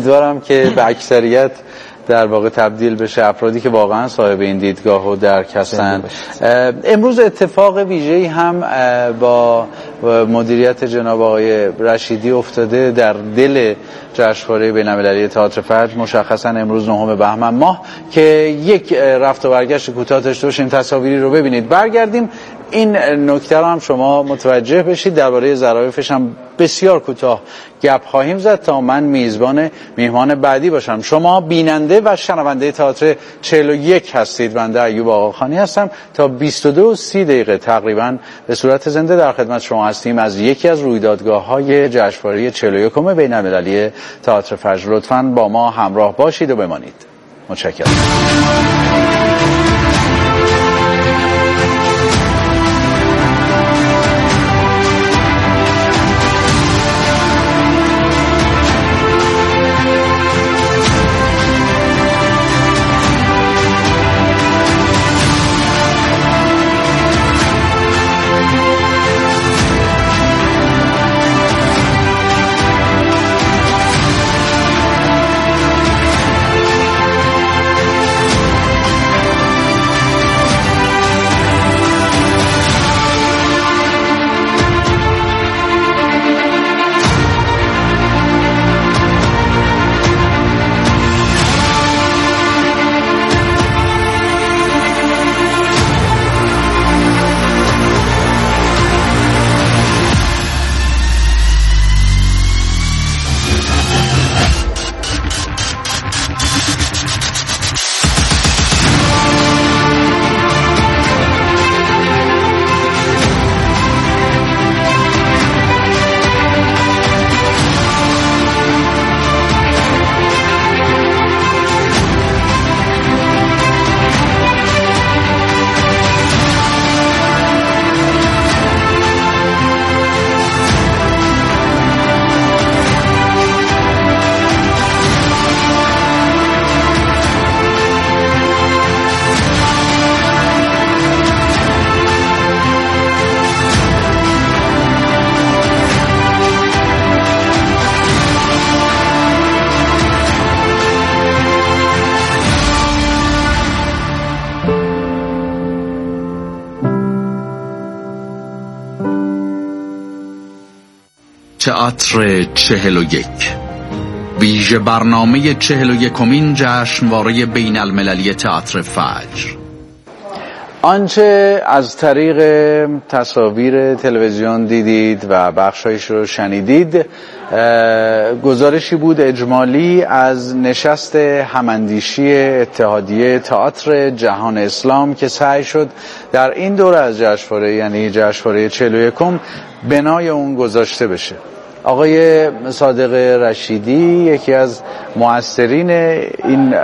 امیدوارم که به اکثریت در واقع تبدیل بشه، افرادی که واقعا صاحب این دیدگاه و درک هستن. امروز اتفاق ویژه‌ای هم با مدیریت جناب آقای رشیدی افتاده در دل جشنواره بین‌المللی تئاتر فجر، مشخصا امروز 9 بهمن ماه، که یک رفت و برگشت کوتاه داشته باشیم، تصاویری رو ببینید. برگردیم این نکته رو هم شما متوجه بشید. درباره ظرافش هم بسیار کوتاه گپ خواهیم زد تا من میزبان میهمان بعدی باشم. شما بیننده و شنونده تئاتر 41 هستید. بنده ایوب آقاخانی هستم. تا 22:30 تقریبا به صورت زنده در خدمت شما هستیم از یکی از رویدادگاه‌های جشنواره 41 بین‌المللی تئاتر فجر. لطفاً با ما همراه باشید و بمانید. متشکرم. تئاتر 41 ویژه برنامه 41مین جشنواره بین‌المللی تئاتر فجر. آنچه از طریق تصاویر تلویزیون دیدید و بخشایش رو شنیدید گزارشی بود اجمالی از نشست هماندیشی اتحادیه تئاتر جهان اسلام که سعی شد در این دوره از جشنواره، یعنی جشنواره 41، بنای اون گذاشته بشه. آقای صادق رشیدی یکی از مؤثرین این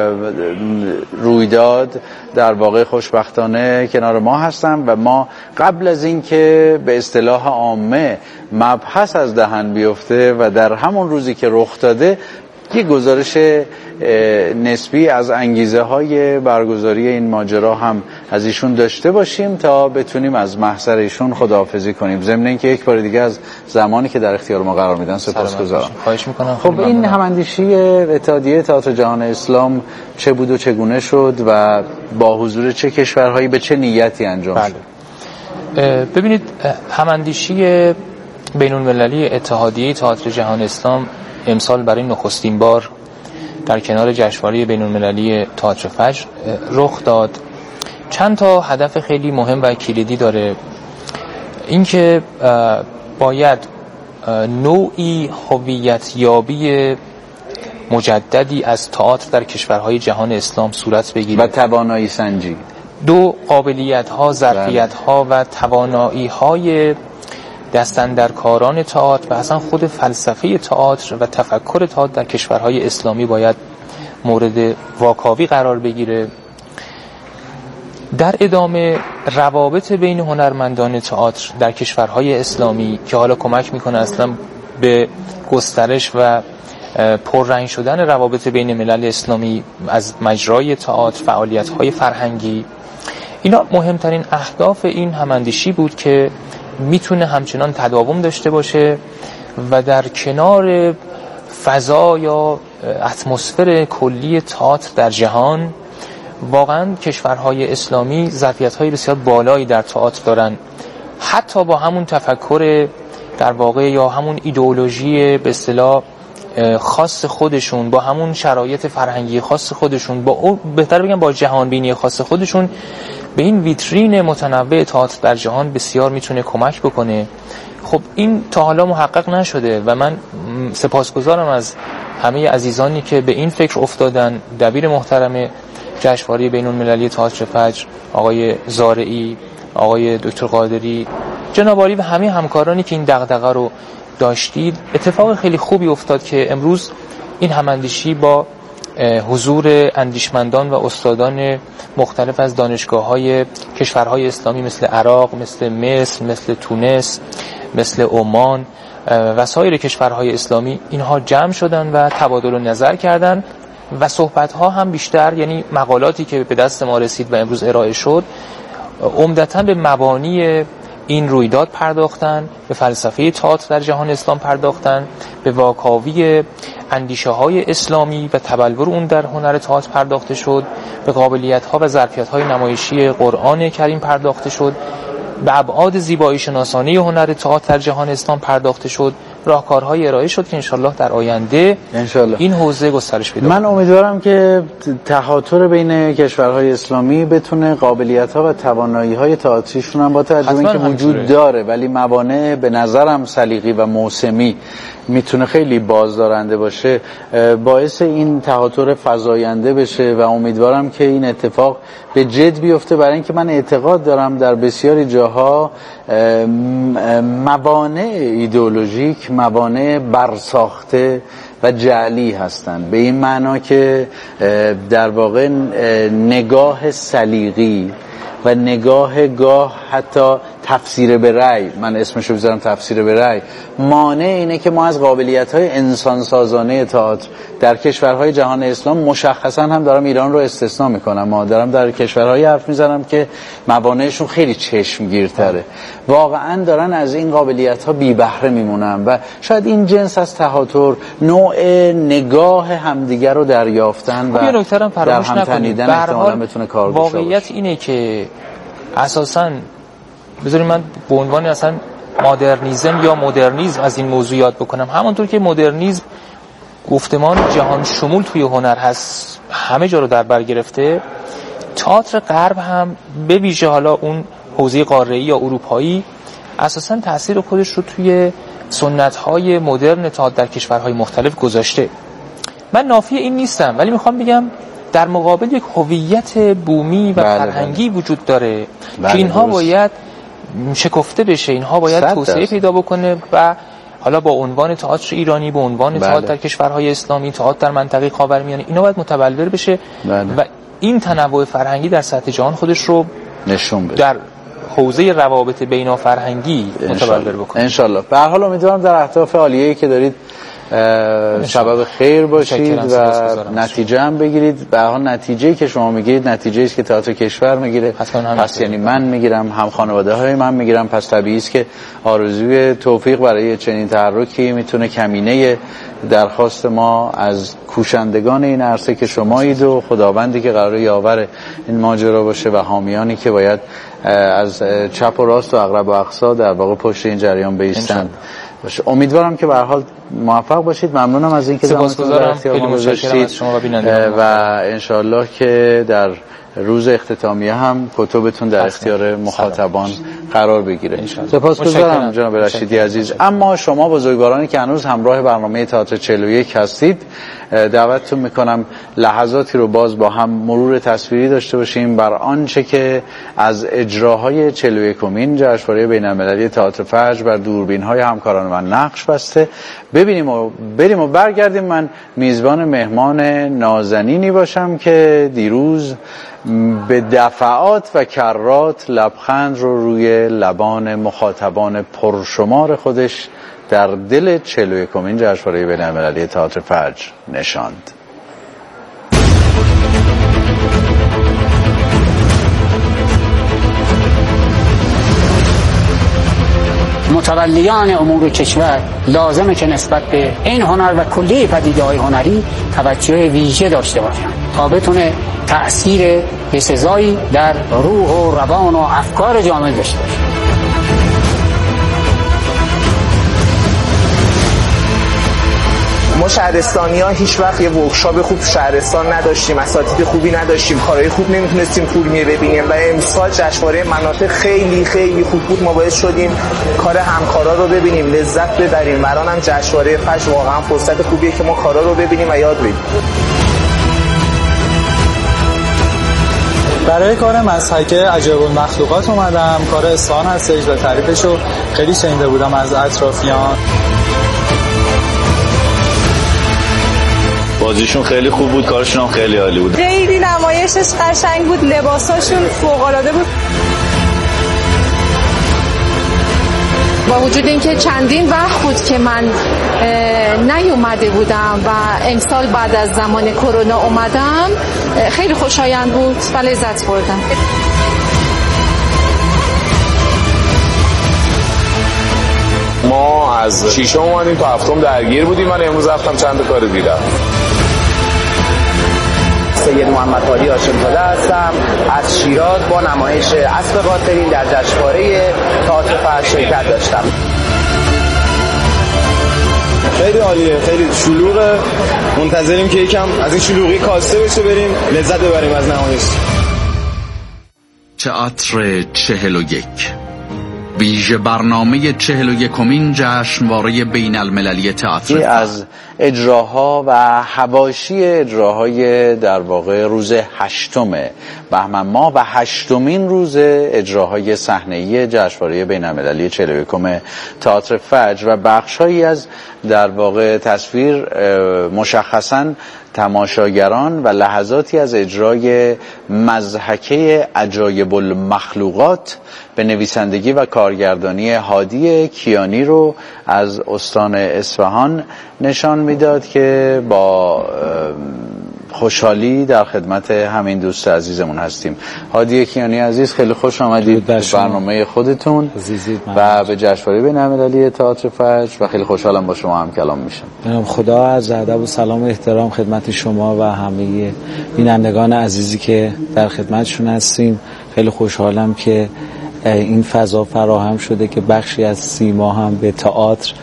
رویداد در واقع خوشبختانه کنار ما هستن و ما قبل از این که به اصطلاح عامه مبحث از دهن بیفته و در همون روزی که رخ داده یک گزارش نسبی از انگیزه های برگزاری این ماجرا هم از ایشون داشته باشیم تا بتونیم از محضر ایشون خداحافظی کنیم. ضمن اینکه یک بار دیگه از زمانی که در اختیار ما قرار میدن سپاسگزارم. خواهش میکنم. خب این هماندیشی اتحادیه تئاتر جهان اسلام چه بود و چگونه شد و با حضور چه کشورهایی به چه نیتی انجام شد؟ ببینید، هماندیشی بین‌المللی اتحادیه تئاتر جهان اسلام امسال برای نخستین بار در کنار جشنواره بین‌المللی تئاتر فجر رخ داد. چند تا هدف خیلی مهم و کلیدی داره. اینکه باید نوعی هویت یابی مجددی از تئاتر در کشورهای جهان اسلام صورت بگیره و توانایی سنجی. دو، قابلیت‌ها، ظرفیت‌ها و توانایی‌های دستاندرکاران تئاتر و اصلا خود فلسفه تئاتر و تفکر تئاتر در کشورهای اسلامی باید مورد واکاوی قرار بگیره. در ادامه روابط بین هنرمندان تئاتر در کشورهای اسلامی که حالا کمک میکنه اصلا به گسترش و پررنگ شدن روابط بین ملل اسلامی از مجرای تئاتر، فعالیت‌های فرهنگی، اینا مهمترین اهداف این هماندیشی بود که میتونه همچنان تداوم داشته باشه و در کنار فضا یا اتمسفر کلی تئاتر در جهان، واقعا کشورهای اسلامی ظرفیت‌های بسیار بالایی در تئاتر دارن، حتی با همون تفکر در واقع یا همون ایدئولوژی به اصطلاح خاص خودشون، با همون شرایط فرهنگی خاص خودشون، با بهتر بگم با جهان بینی خاص خودشون، به این ویترین متنوع تئاتر در جهان بسیار میتونه کمک بکنه. خب این تا حالا محقق نشده و من سپاسگزارم از همه عزیزانی که به این فکر افتادن. دبیر محترم جشنواره بین‌المللی تئاتر فجر آقای زارعی، آقای دکتر قادری، جناب عالی و همه همکارانی که این دغدغه رو داشتید، اتفاق خیلی خوبی افتاد که امروز این هماندیشی با حضور اندیشمندان و استادان مختلف از دانشگاه‌های کشورهای اسلامی مثل عراق، مثل مصر، مثل تونس، مثل عمان و سایر کشورهای اسلامی اینها جمع شدن و تبادل نظر کردن و صحبت‌ها هم بیشتر، یعنی مقالاتی که به دست ما رسید و امروز ارائه شد، عمدتاً به مبانی این رویداد پرداختن، به فلسفه تئاتر در جهان اسلام پرداختن، به واکاوی اندیشه‌های اسلامی و تبلور اون در هنر تئاتر پرداخته شد، به قابلیت‌ها و ظرفیت‌های نمایشی قرآن کریم پرداخته شد، به ابعاد زیبایی شناسانه هنر تئاتر در جهان اسلام پرداخته شد، راهکارهای ارائه شد که انشالله در آینده این حوزه گسترش پیدا کنه. من امیدوارم که تهاتر بین کشورهای اسلامی بتونه قابلیت‌ها و توانایی‌های تئاتریشون هم با توجه به اینکه وجود داره ولی موانع به نظرم سلیقی و موسمی میتونه خیلی بازدارنده باشه، باعث این تهاتر فزاینده بشه و امیدوارم که این اتفاق به جد بیفته، برای اینکه من اعتقاد دارم در بسیاری جاها موانع ایدئولوژیک، موانع برساخته و جعلی هستند، به این معنا که در واقع نگاه سلیقی و نگاه گاه حتی تفسیر به رأی، من اسمشو بذارم تفسیر به رأی، مانع اینه که ما از قابلیت‌های انسانسازانه تئاتر در کشورهای جهان اسلام، مشخصا هم دارم ایران رو استثنا میکنم، ما دارم در کشورهای حرف میزنم که موانعشون خیلی چشمگیرتره، واقعا دارن از این قابلیت‌ها بی بهره میمونن و شاید این جنس از تهاتر نوع نگاه همدیگر رو دریافتن و در هم تنیدن احتمالاً بتونه کارگوش باشه. واقعیت اینه که اساساً بذارید من به عنوان اصلا مدرنیسم یا مدرنیسم از این موضوع یاد بکنم. همونطور که مدرنیسم گفتمان جهان شمول توی هنر هست، همه جا رو در بر گرفته، تئاتر غرب هم به ویژه حالا اون حوزه قاره‌ای یا اروپایی اساساً تأثیر خودش رو توی سنت‌های مدرن تئاتر در کشورهای مختلف گذاشته. من نافی این نیستم، ولی میخوام بگم در مقابل یک هویت بومی و فرهنگی وجود داره که اینها باید شکفته بشه، اینها باید توسعه پیدا بکنه و حالا با عنوان تئاتر ایرانی، با عنوان تئاتر در کشورهای اسلامی، تئاتر در منطقه خاورمیانه، اینا باید متبلور بشه و این تنوع فرهنگی در سطح جهان خودش رو نشون بده، در حوزه روابط بین‌فرهنگی متبلور بکنه. انشالله. به هر حال امیدوارم در اهداف عالیه‌ای که دارید سبب خیر باشید و نتیجه هم بگیرید. به هر حال نتیجه‌ای که شما میگیرید نتیجه‌ای است که تئاتر کشور میگیره، پس یعنی من میگیرم، هم خانواده‌های من میگیرم، پس طبیعی است که آرزوی توفیق برای چنین تحرکی میتونه کمینه درخواست ما از کوشندگان این عرصه که شمایید و خداوندی که قراره یاور این ماجرا باشه و حامیانی که باید از چپ و راست و اقرب و اقصا در واقع پشت این جریان بایستند. امیدوارم که به هر حال موفق باشید. ممنونم از اینکه زحمتتون در اختیار ما گذاشتید و انشالله که در روز اختتامیه هم کتبتون در اختیار مخاطبان قرار بگیره. سپاسگزارم جناب رشیدی عزیز. اما شما بزرگوارانی که هنوز همراه برنامه تئاتر 41 هستید، دعوتتون میکنم لحظاتی رو باز با هم مرور تصویری داشته باشیم بر آنچه که از اجراهای 41مین جشنواره بین‌المللی تئاتر فجر بر دوربین‌های همکاران من نقش بسته. ببینیم و بریم و برگردیم. من میزبان مهمان نازنینی باشم که دیروز به دفعات و کرات لبخند رو روی لبان مخاطبان پرشمار خودش در دل 41مین جشنواره بین‌المللی تئاتر فجر نشاند. متولیان امور کشور لازمه که نسبت به این هنر و کلیه پدیده‌های هنری توجه ویژه داشته باشند تا بتونه تأثیر بسزایی در روح و روان و افکار جامعه داشته باشه. ما شهرستانی‌ها هیچ وقت یه ورکشاپ خوب شهرستان نداشتیم، اساتید خوبی نداشتیم، کارهای خوب نمیتونستیم فیلمی ببینیم و امسال جشنواره مناطق خیلی خیلی خوب بود. ما باعث شدیم کار همکارا رو ببینیم، لذت ببریم. الان هم جشنواره فجر واقعا فرصت خوبیه که ما کارا رو ببینیم و یاد بگیریم. برای کار مضحکه عجایب المخلوقات اومدم. کار اصفهان هستش و تعریفشو خیلی شنیده بودم از اطرافیان. بازیشون خیلی خوب بود، کارشون هم خیلی عالی بود. خیلی نمایشش قشنگ بود، لباساشون فوق‌العاده بود. با وجود اینکه چندین وقت بود که من نیومده بودم و امسال بعد از زمان کرونا اومدم، خیلی خوشایند بود و لذت بردم. ما از شیشم اومدیم تا هفتم درگیر بودیم. من امروز رفتم چند کار دیدم. سید محمد علی هاشم‌زاده هستم از شیراز. با نمایش اسب قاطرین در جشنواره تئاتر فجر شرکت داشتم. خیلی عالیه، خیلی شلوغه. منتظریم که یکم از این شلوغی کاسته بشه، بریم لذت ببریم از نمایش. تئاتر 41 ویژه برنامه 41مین جشنواره بین المللی تئاتر از اجراها و حواشی اجراهای در واقع روز 8 بهمن ماه و 8مین روز اجراهای صحنه‌ای جشنواره بین المللی 41 تئاتر فجر و بخش‌هایی از در واقع تصویر مشخصاً تماشاگران و لحظاتی از اجرای مضحکه عجایب المخلوقات به نویسندگی و کارگردانی هادی کیانی رو از استان اصفهان نشان میداد که با خوشحالی در خدمت همین دوست عزیزمون هستیم. هادی کیانی عزیز، خیلی خوش آمدید به برنامه خودتون و به جشنواره بین‌المللی تئاتر فجر و خیلی خوشحالم با شما هم کلام میشم. خدا از ادب و سلام و احترام خدمت شما و همه بینندگان عزیزی که در خدمتشون هستیم. خیلی خوشحالم که این فضا فراهم شده که بخشی از سیما هم به تئاتر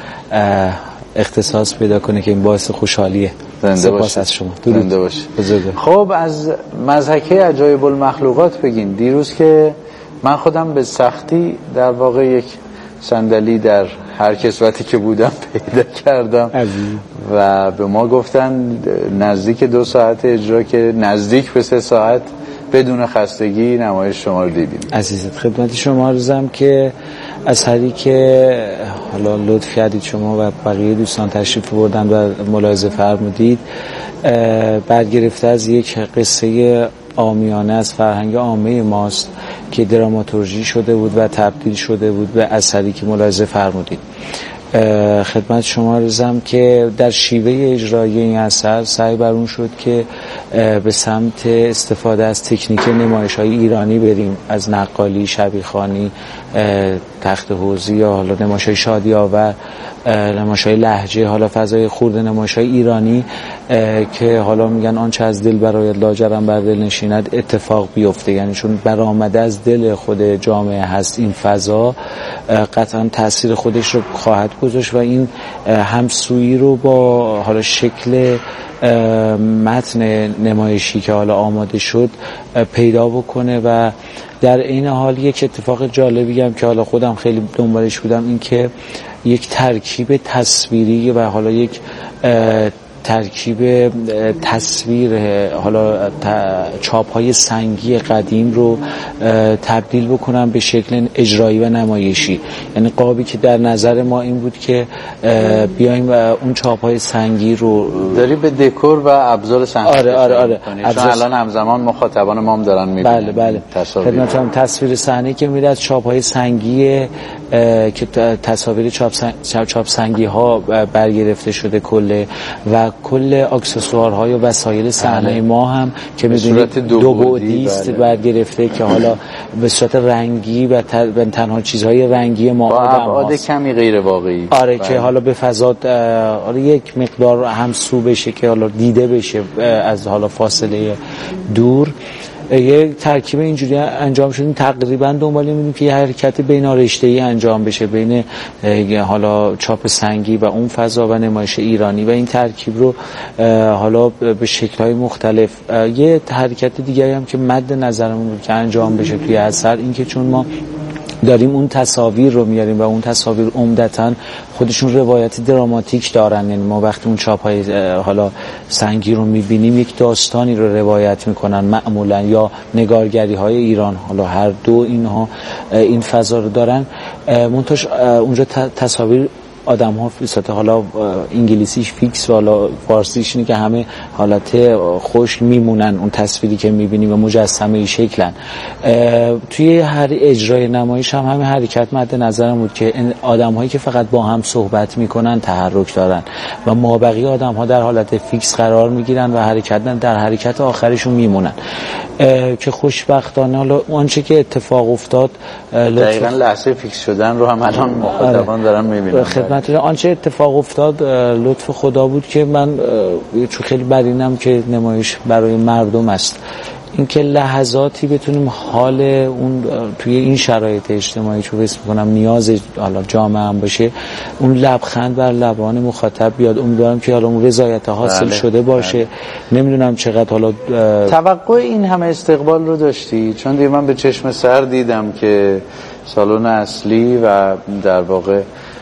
اختصاص پیدا کنه که این باعث خوشحالیه. سپاس از شما. زنده باشید. خب از مضحکه عجایب المخلوقات بگین. دیروز که من خودم به سختی در واقع یک صندلی در هر کسوتی که بودم پیدا کردم و به ما گفتن نزدیک 2 ساعت اجرا که نزدیک به 3 ساعت بدون خستگی نمایش شما رو دیدیم. عزیزت، خدمت شما عرضم که اثری که حالا لطف کردید شما و بقیه دوستان تشریف بردن و ملاحظه فرمودید برگرفته از یک قصه عامیانه از فرهنگ عامه ماست که دراماتورژی شده بود و تبدیل شده بود به اثری که ملاحظه فرمودید. خدمت شما عرضم که در شیوه اجرایی این اثر سعی بر اون شد که به سمت استفاده از تکنیک نمایش‌های ایرانی بریم، از نقالی، شبیخوانی، تخت حوزی یا حالا نمایش‌های شادی آور، نمایش‌های لهجه، حالا فضای خورد نمایش‌های ایرانی که حالا میگن آنچه از دل برآید لاجرم بر دل نشیند اتفاق بیفته. یعنی چون برآمده از دل خود جامعه هست این فضا، قطعا تاثیر خودش رو خواهد گذاشت و این همسویی رو با حالا شکل متن نمایشی که حالا آماده شد پیدا بکنه. و در این حال یک اتفاق جالبی هم که حالا خودم خیلی دنبالش بودم این که یک ترکیب تصویری و حالا یک ترکیب تصویر حالا چاپ‌های سنگی قدیم رو تبدیل بکنم به شکل اجرایی و نمایشی. یعنی قابی که در نظر ما این بود که بیایم اون چاپ‌های سنگی رو داری به دکور و ابزار سنگی آره چون الان همزمان مخاطبان ما هم دارن می‌بینن. بله خدمتتون تصویر صحنه‌ای که میاد از چاپ‌های سنگی که تصاویر چاپ سنگی ها برگرفته شده کله و کل اکسسوارها یا وسایل صحنه ما هم که می‌دونید دو بعدی است برگرفته که حالا به صورت رنگی و تنها چیزهای رنگی ما ابعاد کمی غیر واقعی آره که حالا به فضا یک مقدار همسو بشه که حالا دیده بشه از حالا فاصله دور. یه ترکیب اینجوری انجام شدیم، تقریبا دنبال می‌بینیم که یه حرکت بین‌رشته‌ای انجام بشه بین حالا چاپ سنگی و اون فضا و نمایش ایرانی و این ترکیب رو حالا به شکل‌های مختلف. یه حرکت دیگه هم که مد نظرمون بود که انجام بشه توی اثر این که چون ما داریم اون تصاویر رو میاریم و اون تصاویر عمدتاً خودشون روایت دراماتیک دارن، یعنی ما وقتی اون چاپ‌های حالا سنگی رو میبینیم یک داستانی رو روایت میکنن معمولاً، یا نگارگری‌های ایران، حالا هر دو اینها این فضا رو دارن. منتش اونجا تصاویر آدم‌ها فیسات حالا انگلیسیش فیکس و حالا فارسیش اینه که همه حالت خوش میمونن، اون تصویری که میبینیم و مجسمه شکلن. توی هر اجرای نمایش هم همین حرکت مد نظرم بود که آدم‌هایی که فقط با هم صحبت میکنن تحرک دارن و مابقی آدم‌ها در حالت فیکس قرار میگیرن و در حرکت آخرشون میمونن که خوشبختانه حالا آنچه که اتفاق افتاد دقیقاً لحظه فیکس شدن رو هم الان مخاطبان دارن میبینن. آنچه اتفاق افتاد لطف خدا بود که من چون خیلی برینم که نمایش برای مردم است، اینکه لحظاتی بتونیم حال اون توی این شرایط اجتماعی چون حس می‌کنم نیاز حالا جامعه هم باشه، اون لبخند بر لبان مخاطب بیاد. امیدوارم که حالا اون رضایت حاصل شده باشه. نمیدونم چقدر حالا توقع این همه استقبال رو داشتی؟ چون دیگه من به چشم سر دیدم که سالن اصلی و در واقع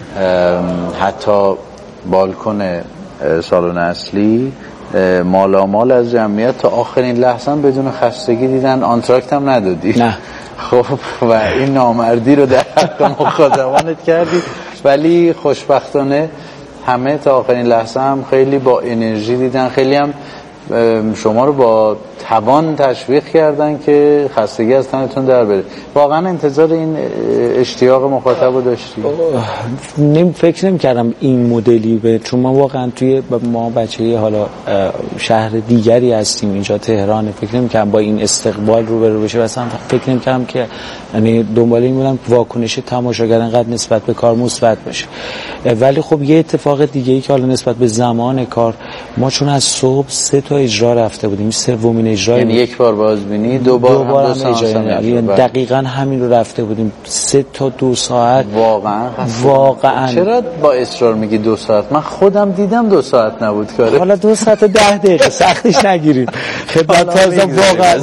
حتی بالکن سالن اصلی مالامال از جمعیت تا آخرین لحظه بدون خستگی دیدن. آنتراکت هم ندادی؟ نه. خب و این نامردی رو در حق مخاطبانت کردی، ولی خوشبختانه همه تا آخرین لحظه هم خیلی با انرژی دیدن، خیلی هم شما رو با توان تشویق کردن که خستگی از تنتون در بره. واقعا انتظار این اشتیاق مخاطب رو داشتی؟ فکر نمی‌کردم این مدلی به، چون ما واقعا توی ما بچه حالا شهر دیگری هستیم اینجا تهران، فکر نمی‌کردم با این استقبال روبرو بشه. مثلا فکر نمی‌کردم که یعنی دنبال این بودم که واکنش تماشاگر انقدر نسبت به کار مثبت باشه. ولی خب یه اتفاق دیگه‌ای که حالا نسبت به زمان کار، ما چون از صبح 3 تا اجرا رفته بودیم، سومین اجرا یعنی یک بار بازبینی، دوبار هم اجرا دقیقاً همین رو رفته بودیم 3 تا 2 ساعت. واقعاً چرا با اصرار میگی 2 ساعت؟ من خودم دیدم 2 ساعت نبود کاره. حالا 2 ساعت و 10 دقیقه سختش نگیرید. خدمت واقعاً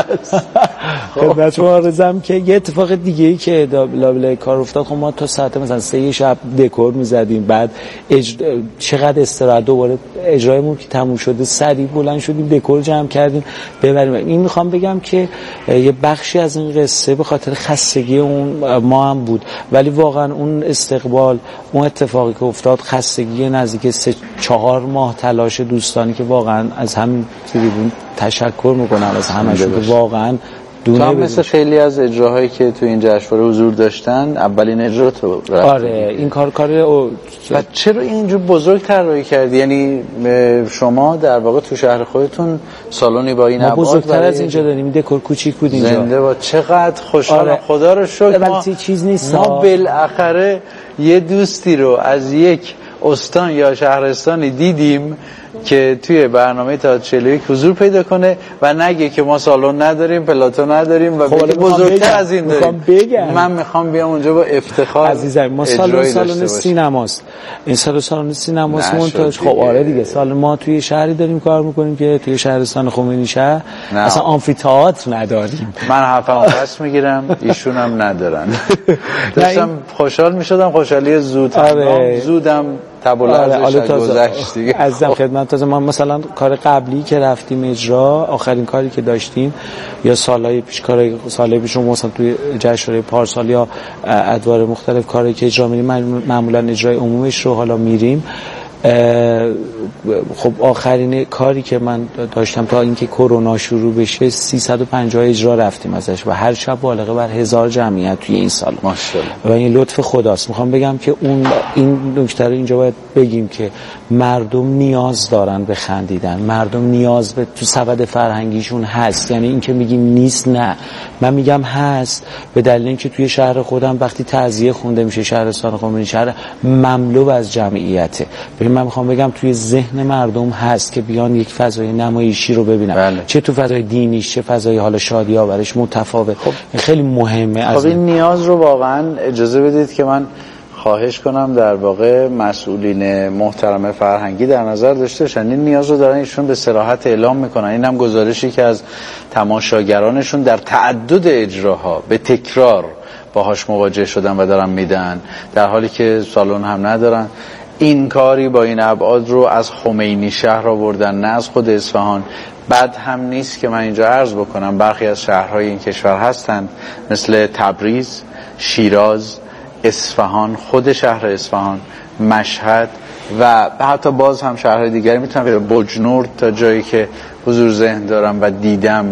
خدمت عرضم که یه اتفاق دیگه‌ای که لابلای کار افتاد، خب ما تا ساعت مثلا 3 شب دکور می‌زدیم، بعد چقدر استراحت، دوباره اجرایمون که تموم شده سریع بلند شدیم دکور جمع کردیم ببریم. این میخوام بگم که یه بخشی از این قصه به خاطر خستگی اون ما هم بود، ولی واقعا اون استقبال، اون اتفاقی که افتاد، خستگی نزدیک 3-4 ماه تلاش دوستانی که واقعا از همین تریبون تشکر میکنم از همشون که واقعا تو مثل خیلی از اجراهایی که تو این جشنواره حضور داشتن اولین اجرا تو رفتی. آره این کار و چرا اینجور بزرگ طراحی کردی؟ یعنی شما در واقع تو شهر خودتون سالنی با این ابعاد بزرگتر از اینجا داریم، دکور کوچیک بود اینجا. زنده با چقدر خوشحالم. آره. خدا رو شکر ولی چیز نیست. ما بالاخره یه دوستی رو از یک استان یا شهرستانی دیدیم که توی برنامه تئاتر 41 حضور پیدا کنه و نگه که ما سالن نداریم، پلاتو نداریم و بزرگتر از این داریم. من میخوام بیام اونجا با افتخار عزیزم. ما سالن سینماست، این سالن سینماست مونتاژ. خب آره دیگه، سال ما توی شهری داریم کار میکنیم که توی شهرستان خمینی شهر اصلا آمفی‌تئاتر نداریم. من حرفمو پس میگیرم، ایشون هم ندارن. داشتم خوشحال میشدم، خوشحالی زودم تبولازش گذشت دیگه. عزیزم خدمت تازه ما مثلا کار قبلی که رفتیم اجرا، آخرین کاری که داشتیم یا سالهای پیش، سالهای پیش مثلا توی جشنواره پارسال یا ادوار مختلف کاری که اجرا می‌ریم، معمولا اجرای عمومیش رو حالا میریم، خب آخرین کاری که من داشتم تا اینکه کرونا شروع بشه 350 اجرا رفتیم ازش و هر شب بالغ بر 1000 جمعیت توی این سال ماشاءالله و این لطف خداست. میخوام بگم که این نکته رو اینجا باید بگیم که مردم نیاز دارن به خندیدن، مردم نیاز به تو سبد فرهنگیشون هست. یعنی این که میگیم نیست، نه، من میگم هست، به دلیل اینکه توی شهر خودم وقتی تعزیه خونده میشه شهرستان خمینی شهر مملو از جمعیته. من میخوام بگم توی ذهن مردم هست که بیان یک فضای نمایشی رو ببینن. بله. چه تو فضای دینیش چه فضای حالا شادی آورش متفاوت. خب خیلی مهمه. خب این نیاز رو واقعا اجازه بدید که من خواهش کنم در واقع مسئولین محترم فرهنگی در نظر داشته باشن. این نیاز رو دارن ایشون به صراحت اعلام میکنن. این هم گزارشی که از تماشاگرانشون در تعدد اجراها به تکرار باهاش مواجه شدن و دارن میدن، در حالی که سالن هم ندارن. این کاری با این ابعاد رو از خمینی شهر آوردن، نه از خود اصفهان. بد هم نیست که من اینجا عرض بکنم برخی از شهرهای این کشور هستند مثل تبریز، شیراز، اصفهان، خود شهر اصفهان، مشهد و حتی باز هم شهرهای دیگری میتونم بجنورد تا جایی که حضور ذهن دارم و دیدم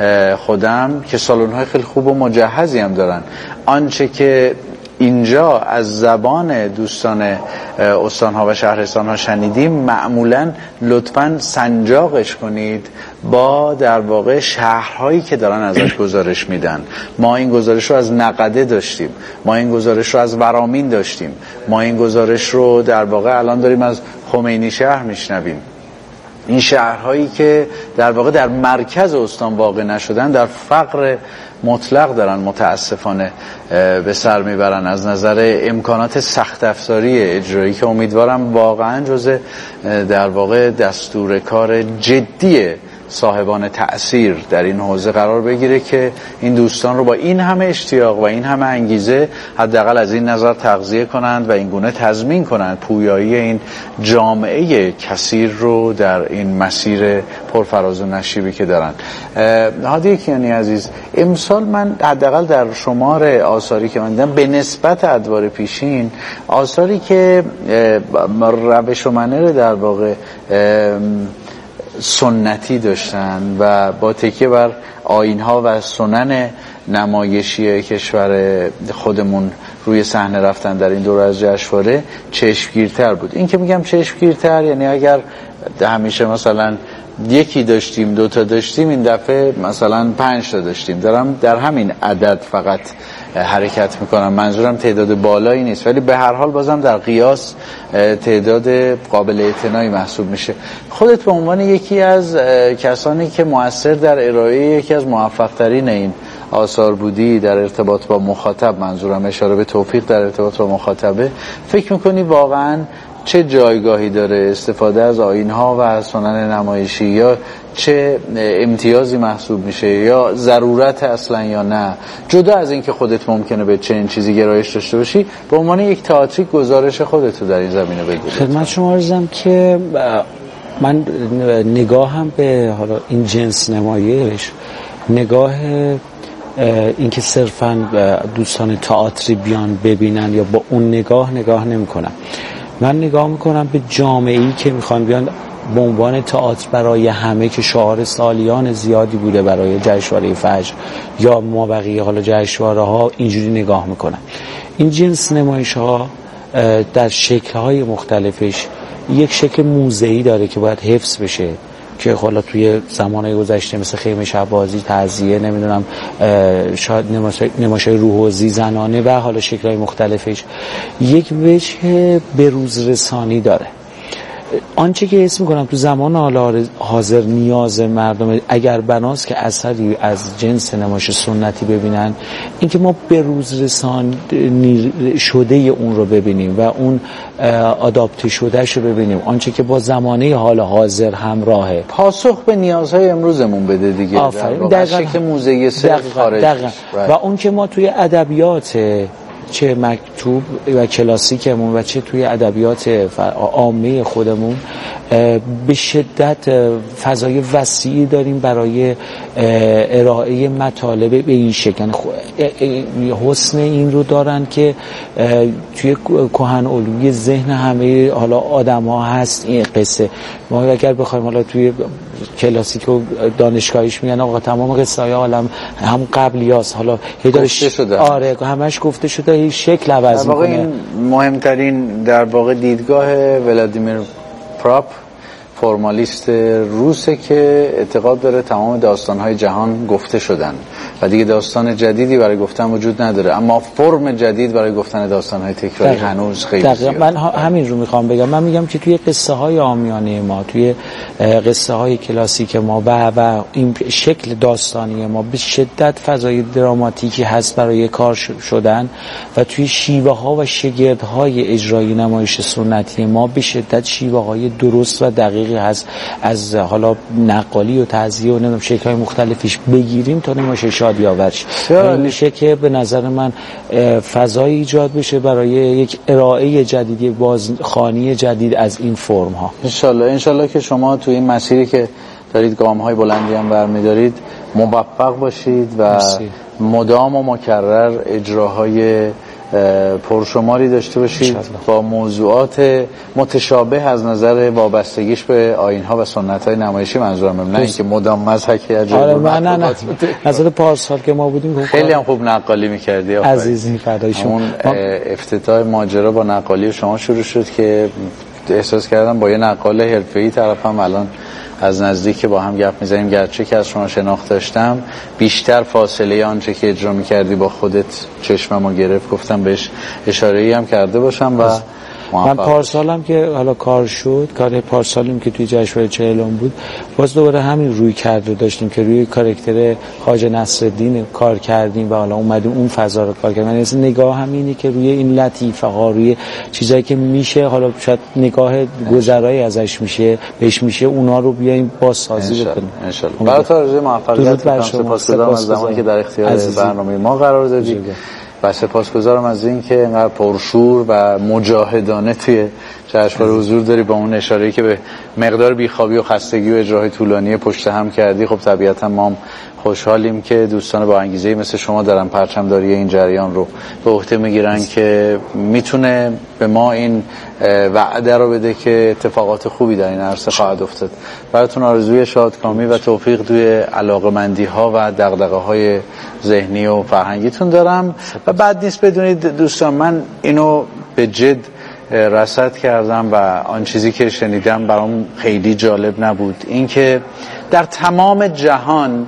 خودم که سالن‌های خیلی خوب و مجهزی هم دارن. آنچه که اینجا از زبان دوستان استان‌ها و شهرستان‌ها شنیدیم معمولاً لطفاً سنجاقش کنید با در واقع شهرهایی که دارن ازش گزارش میدن. ما این گزارش رو از نقده داشتیم، ما این گزارش رو از ورامین داشتیم، ما این گزارش رو در واقع الان داریم از خمینی شهر میشنویم. این شهرهایی که در واقع در مرکز استان واقع نشدن در فقر مطلق دارن متاسفانه به سر میبرن از نظر امکانات سخت افزاری اجرایی که امیدوارم واقعا جزء در واقع دستور کار جدی صاحبان تأثیر در این حوزه قرار بگیره که این دوستان رو با این همه اشتیاق و این همه انگیزه حداقل از این نظر تغذیه کنند و این گونه تضمین کنند پویایی این جامعه کثیر رو در این مسیر پرفراز و نشیبی که دارن. هادی کیانی عزیز، امسال من حداقل در شمار آثاری که من دیدم به نسبت ادوار پیشین آثاری که روش و منر در واقع سنتی داشتن و با تکیه بر آیین‌ها و سنن نمایشی کشور خودمون روی صحنه رفتن در این دوره از جشنواره چشمگیرتر بود. این که میگم چشمگیرتر یعنی اگر همیشه مثلا یکی داشتیم، دوتا داشتیم، این دفعه مثلا 5 تا داشتیم. دارم در همین عدد فقط حرکت میکنم، منظورم تعداد بالایی نیست، ولی به هر حال بازم در قیاس تعداد قابل اعتنایی محسوب میشه. خودت به عنوان یکی از کسانی که مؤثر در ارائه یکی از موفق ترین این آثار بودی در ارتباط با مخاطب، منظورم اشاره به توفیق در ارتباط با مخاطبه، فکر میکنی واقعاً چه جایگاهی داره استفاده از آیین‌ها و سنن نمایشی، یا چه امتیازی محسوب میشه، یا ضرورت اصلا یا نه، جدا از اینکه خودت ممکنه به چه این چیزی گرایش داشته باشی، به عنوان یک تئاتریک گزارش خودت رو در این زمینه بگو. خدمت شما عرضم که من نگاهم به حالا این جنس نمایش، نگاه اینکه صرفاً دوستان تئاتری بیان ببینن یا با اون نگاه نمی‌کنم. من نگاه میکنم به جامعه‌ای که میخوان بیان به عنوان تئاتر برای همه که شعار سالیان زیادی بوده برای جشنواره فجر یا ما بقیه حالا جشنواره ها، اینجوری نگاه میکنم. این جنس نمایش ها در شکل‌های مختلفش یک شکل موزه‌ای داره که باید حفظ بشه، که حالا توی زمانهای گذشته مثل خیمه شب‌بازی، تعزیه، نمیدونم شاید نمایش‌های روح‌وزی زنانه و حالا شکل‌های مختلفش یک وجه بروز رسانی داره. آنچه که حس می‌کنم تو زمان حاضر نیاز مردم اگر بناست که اثری از جنس نمایش سنتی ببینن، اینکه ما بروز رسانی شده اون رو ببینیم و اون آداپته شدهش رو ببینیم، آنچه که با زمانه حال حاضر همراهه، پاسخ به نیازهای امروزمون بده دیگه، در شکل موزه صرف خارج. و اون که ما توی ادبیات چه مکتوب و کلاسیکمون و چه توی ادبیات عامه خودمون به شدت فضای وسیعی داریم برای ارائه مطالب به این شکل. حسن این رو دارن که توی کهن علوی ذهن همه حالا آدم ها هست این قصه. ما اگر بخوایم حالا توی کلاسیک و دانشگاهیش میگن آقا تمام قصه های عالم هم قبلی هست، حالا گفته شده. آره همش گفته شده، هیچ شکل عوض میکنه. این مهمترین در واقع دیدگاه ولادیمیر پراپ، فرمالیست روسه که اعتقاد داره تمام داستان‌های جهان گفته شدن و دیگه داستان جدیدی برای گفتن وجود نداره، اما فرم جدید برای گفتن داستان‌های تکراری هنوز خیلی زیاده. من همین رو میخوام بگم. من میگم که توی قصه های عامیانه ما، توی قصه های کلاسیک ما و این شکل داستانی ما به شدت فضای دراماتیکی هست برای کار شدن و توی شیوه ها و شگرد های اجرای نمایش سنتی ما به شدت شیوه های درست و دقیقی هست. از حالا نقالی و تعزیه و نمیدونم شکل‌های مختلفیش بگیریم تا نمایش شادی آورش میشه که به نظر من فضای ایجاد بشه برای یک ارائه جدیدی، بازخوانی جدید از این فرم ها. انشالله که شما توی این مسیری که دارید گام‌های بلندی هم برمی‌دارید موفق باشید و مدام و مکرر اجراهای پرشماری داشته باشید با موضوعات متشابه از نظر وابستگیش به آیین‌ها و سنت‌های نمایشی. منظورم نه اینکه مدام مذهبی اجرا کنه. نه نظر پارسال که ما بودیم خیلی هم خوب نقالی می‌کردی عزیزی، فدای شما. اون افتتاح ماجرا با نقالی شما شروع شد که احساس کردم با یه نقال حرفه‌ای طرفم الان از نزدیک با هم گپ می‌زنیم، گرچه که از شما شناخت داشتم بیشتر فاصله آنچه که اجرا می‌کردی با خودت چشممو گرفت. گفتم بهش اشاره‌ای هم کرده باشم و من پارسالم که حالا کار شد، کار پارسالیم که توی جشنواره چهلم بود، باز دوباره همین روی کرده داشتیم که روی کاراکتر خواجه نصرالدین کار کردیم و حالا اومدیم اون فضا رو کار کردیم. یعنی نگاه همینی که روی این لطیفه ها، روی چیزایی که میشه حالا شاید نگاه گذرایی ازش میشه بهش میشه، اونا رو بیایم بازسازی بکنیم. ان شاء الله. براتون آرزوی موفقیت می‌کنم. سپاسگزارم از زمانی که در اختیار برنامه ما قرار دادید و سپاسگزارم از این که اینقدر پرشور و مجاهدانه توی جشنواره حضور داری. با اون اشاره‌ای که به مقدار بیخوابی و خستگی و اجراهای طولانی پشت هم کردی، خب طبیعتا ما هم خوشحالیم که دوستان با انگیزه مثل شما دارن پرچمداری این جریان رو به عهده میگیرن که میتونه به ما این وعده رو بده که اتفاقات خوبی در این عرصه خواهد افتاد. براتون آرزوی شادکامی و توفیق توی علاقه‌مندی‌ها و دغدغه‌های ذهنی و فرهنگیتون دارم و بعد نیست بدونید دوستان من اینو به جد رصد کردم و آن چیزی که شنیدم برام خیلی جالب نبود، اینکه در تمام جهان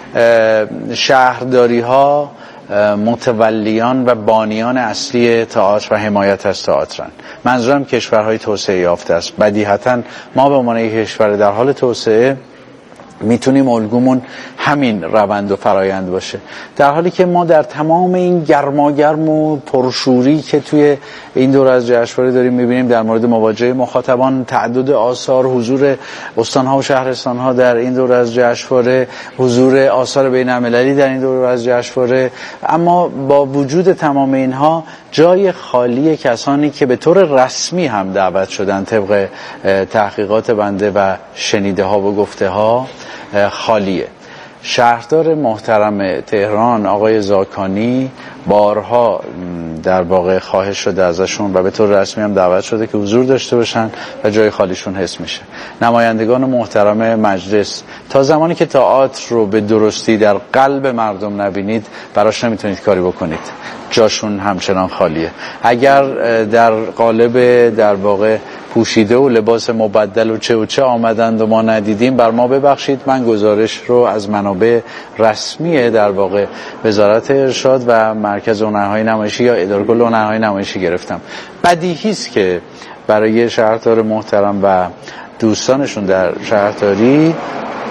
شهرداری ها متولیان و بانیان اصلی تئاتر و حمایت از تئاترن. منظورم کشورهای توسعه یافته است. بدیهیاً ما به عنوان یک کشور در حال توسعه میتونیم الگومون همین روند و فرایند باشه، در حالی که ما در تمام این گرماگرم و پرشوری که توی این دور از جشنواره داریم میبینیم در مورد مواجهه مخاطبان، تعدد آثار، حضور استانها و شهرستانها در این دور از جشنواره، حضور آثار بین‌المللی در این دور از جشنواره، اما با وجود تمام اینها جای خالی کسانی که به طور رسمی هم دعوت شدن طبق تحقیقات بنده و شنیده ها و گفته ها خالیه. شهردار محترم تهران آقای زاکانی بارها در واقع خواهش شده ازشون و به طور رسمی هم دعوت شده که حضور داشته باشن و جای خالیشون حس میشه. نمایندگان محترم مجلس، تا زمانی که تئاتر رو به درستی در قلب مردم نبینید براش نمیتونید کاری بکنید، جاشون همچنان خالیه. اگر در قالب در واقع پوشیده و لباس مبدل و چه آمدند و ما ندیدیم، بر ما ببخشید. من گزارش رو از منابع رسمی در واقع وزارت ارشاد و مرکز هنرهای نمایشی یا اداره کل هنرهای نمایشی گرفتم. بدیهی است که برای شهردار محترم و دوستانشون در شهرداری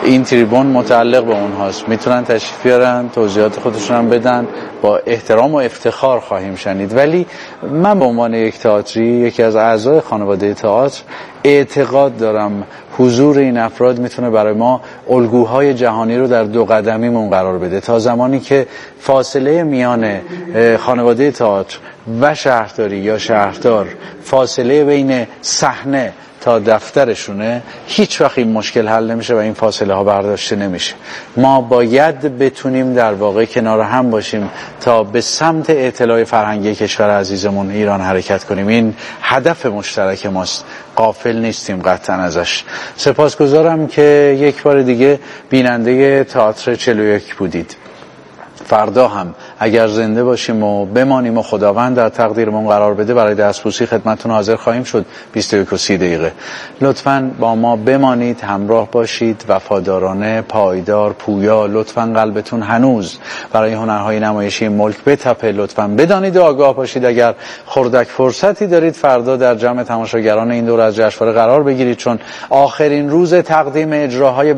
این تریبون متعلق به اونهاست، میتونن تشریف بیارن، توضیحات خودشون هم بدن، با احترام و افتخار خواهیم شنید. ولی من به عنوان یک تئاتری، یکی از اعضای خانواده تئاتر، اعتقاد دارم حضور این افراد میتونه برای ما الگوهای جهانی رو در دو قدمیمون قرار بده. تا زمانی که فاصله میان خانواده تئاتر و شهرداری یا شهردار، فاصله بین صحنه تا دفترشونه، هیچ وقت این مشکل حل نمیشه و این فاصله ها برداشته نمیشه. ما باید بتونیم در واقع کنار هم باشیم تا به سمت اطلاع فرهنگی کشور عزیزمون ایران حرکت کنیم. این هدف مشترک ماست، غافل نیستیم قطعا ازش. سپاسگزارم که یک بار دیگه بیننده تئاتر 41 بودید. فردا هم اگر زنده باشیم و بمانیم و خداوند در تقدیرمون قرار بده، برای دستبوسی خدمتتون حاضر خواهیم شد 21:30. لطفاً با ما بمانید، همراه باشید، وفادارانه، پایدار، پویا. لطفاً قلبتون هنوز برای هنرهای نمایشی ملک بتپه. لطفاً بدانید و آگاه باشید اگر خردک فرصتی دارید فردا در جمع تماشاگران این دوره از جشنواره قرار بگیرید، چون آخرین روز تقدیم اجراهای